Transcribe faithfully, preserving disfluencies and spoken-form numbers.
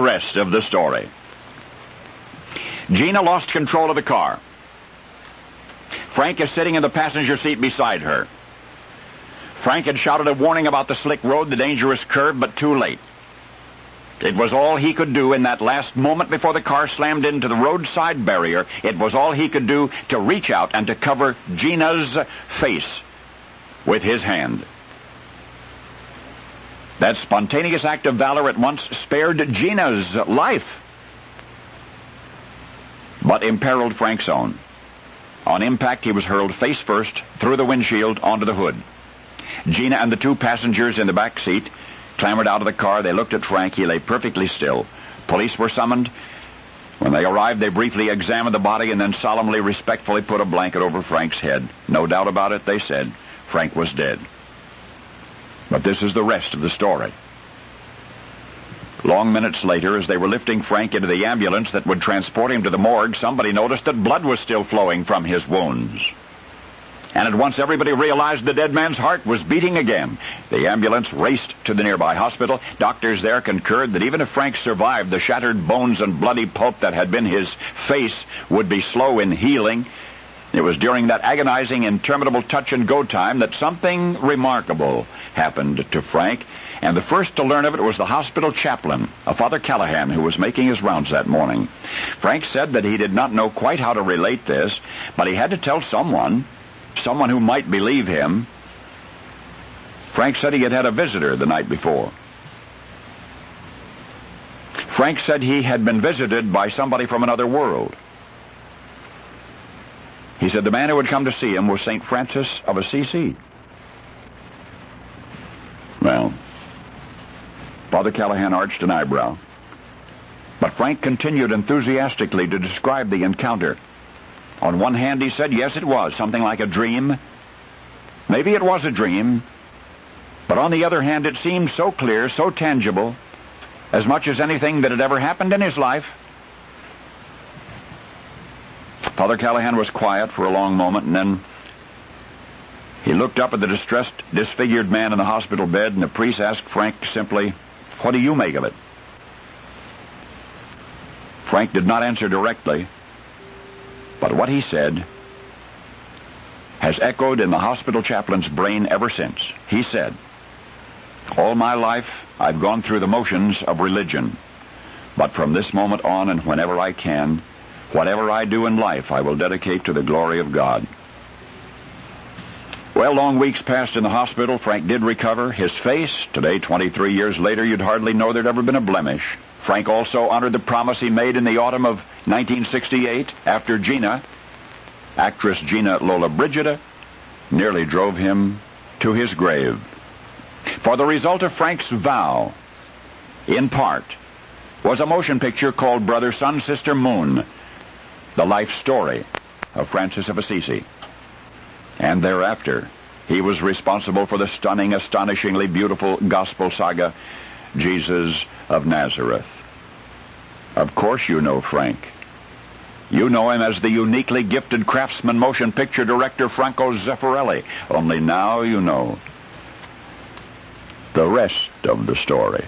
rest of the story. Gina lost control of the car. Frank is sitting in the passenger seat beside her. Frank had shouted a warning about the slick road, the dangerous curve, but too late. It was all he could do in that last moment before the car slammed into the roadside barrier. It was all he could do to reach out and to cover Gina's face with his hand. That spontaneous act of valor at once spared Gina's life, but imperiled Frank's own. On impact, he was hurled face first through the windshield onto the hood. Gina and the two passengers in the back seat clambered out of the car. They looked at Frank. He lay perfectly still. Police were summoned. When they arrived, they briefly examined the body and then solemnly, respectfully put a blanket over Frank's head. No doubt about it, they said, Frank was dead. But this is the rest of the story. Long minutes later, as they were lifting Frank into the ambulance that would transport him to the morgue, somebody noticed that blood was still flowing from his wounds. And at once everybody realized the dead man's heart was beating again. The ambulance raced to the nearby hospital. Doctors there concurred that even if Frank survived, the shattered bones and bloody pulp that had been his face would be slow in healing. It was during that agonizing, interminable touch-and-go time that something remarkable happened to Frank, and the first to learn of it was the hospital chaplain, a Father Callahan, who was making his rounds that morning. Frank said that he did not know quite how to relate this, but he had to tell someone, someone who might believe him. Frank said he had had a visitor the night before. Frank said he had been visited by somebody from another world. He said the man who had come to see him was Saint Francis of Assisi. Well, Father Callahan arched an eyebrow, but Frank continued enthusiastically to describe the encounter. On one hand, he said, yes, it was something like a dream. Maybe it was a dream, but on the other hand, it seemed so clear, so tangible, as much as anything that had ever happened in his life. Father Callahan was quiet for a long moment, and then he looked up at the distressed, disfigured man in the hospital bed, and the priest asked Frank simply, what do you make of it? Frank did not answer directly, but what he said has echoed in the hospital chaplain's brain ever since. He said, all my life I've gone through the motions of religion, but from this moment on and whenever I can, whatever I do in life, I will dedicate to the glory of God. Well, long weeks passed in the hospital. Frank did recover. His face, today, twenty-three years later, you'd hardly know there'd ever been a blemish. Frank also honored the promise he made in the autumn of nineteen sixty-eight after Gina, actress Gina Lollobrigida, nearly drove him to his grave. For the result of Frank's vow, in part, was a motion picture called Brother, Sun, Sister, Moon, the life story of Francis of Assisi. And thereafter, he was responsible for the stunning, astonishingly beautiful gospel saga, Jesus of Nazareth. Of course you know Frank. You know him as the uniquely gifted craftsman motion picture director Franco Zeffirelli. Only now you know the rest of the story.